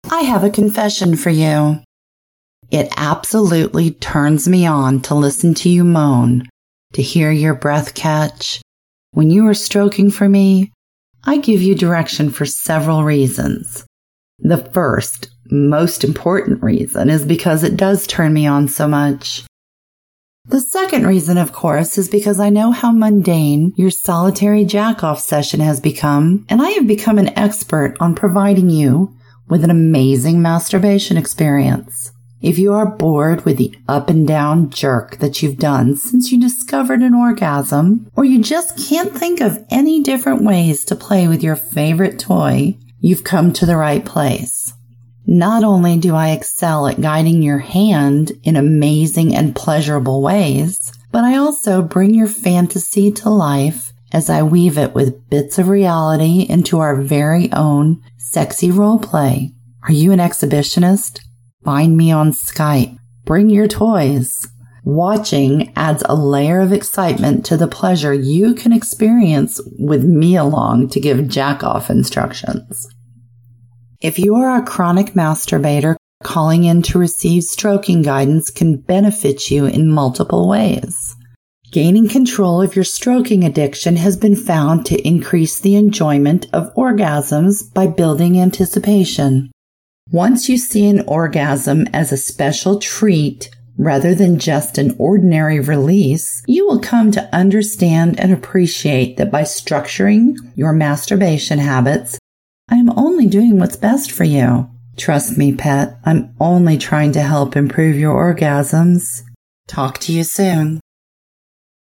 I have a confession for you. It absolutely turns me on to listen to you moan, to hear your breath catch. When you are stroking for me, I give you direction for several reasons. The first, most important reason is because it does turn me on so much. The second reason, of course, is because I know how mundane your solitary jack-off session has become, and I have become an expert on providing you with an amazing masturbation experience. If you are bored with the up and down jerk that you've done since you discovered an orgasm, or you just can't think of any different ways to play with your favorite toy, you've come to the right place. Not only do I excel at guiding your hand in amazing and pleasurable ways, but I also bring your fantasy to life as I weave it with bits of reality into our very own sexy role play. Are you an exhibitionist? Find me on Skype. Bring your toys. Watching adds a layer of excitement to the pleasure you can experience with me along to give jack-off instructions. If you are a chronic masturbator, calling in to receive stroking guidance can benefit you in multiple ways. Gaining control of your stroking addiction has been found to increase the enjoyment of orgasms by building anticipation. Once you see an orgasm as a special treat rather than just an ordinary release, you will come to understand and appreciate that by structuring your masturbation habits, I am only doing what's best for you. Trust me, pet, I'm only trying to help improve your orgasms. Talk to you soon.